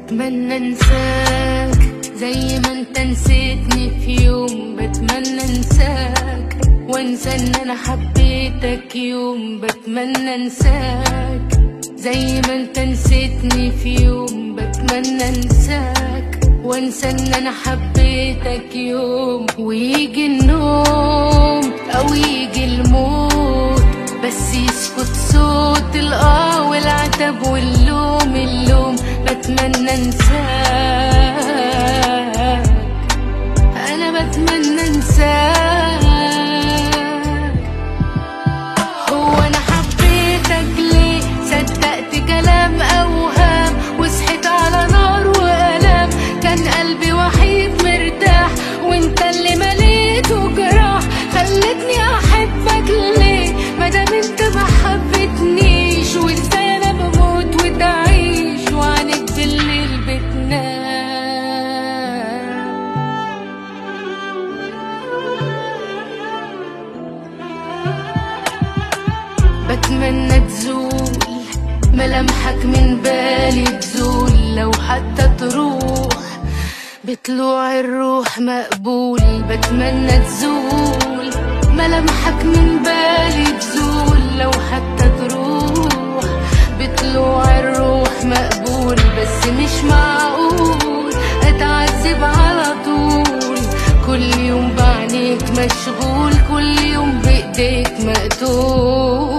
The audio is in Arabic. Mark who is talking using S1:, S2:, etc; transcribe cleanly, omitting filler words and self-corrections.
S1: بتمنى انساك زي ما انت نسيتني في يوم. بتمنى انساك وانسى ان انا حبيتك يوم. بتمنى انساك زي ما انت نسيتني في يوم. بتمنى انساك وانسى ان انا حبيتك يوم. ويجي النوم او يجي الموت بس يسكت صوت الاه والعتب واللوم اللوم. بتمنى انساك انا بتمنى انساك. هو انا حبيتك ليه؟ صدقت كلام اوهام وصحيت على نار والام. كان قلبي وحيد مرتاح وانت اللي مليته جراح. خلتني احبك ليه مادام انت ما حبتنيش؟ وازاي انا بموت وتعيش وعنك بالليل بتنام؟ بتمنى تزول ملامحك من بالي، تزول لو حتى تروح بطلوع الروح مقبول. بتمنى تزول ملامحك من بالي، تزول لو حتى تروح بطلوع الروح مقبول. بس مش معقول اتعذب على طول، كل يوم بعينيك مشغول، كل يوم بايديك مقتول.